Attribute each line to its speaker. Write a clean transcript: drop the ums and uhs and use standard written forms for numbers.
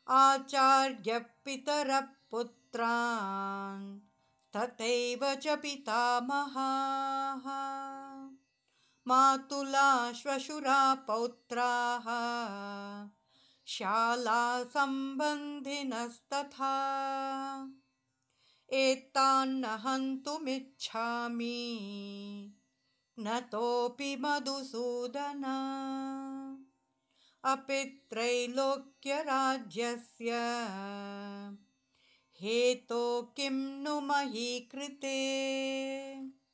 Speaker 1: आचार्यपितरः पुत्रान् तथैव च पितामहाः मातुला श्वशुरा पौत्राः शालासम्बन्धिनस्तथा एतान्न हन्तुमिच्छामि नतोऽपि मधुसूदन अपि त्रैलोक्यराज्यस्य हेतो किं नु मही कृते।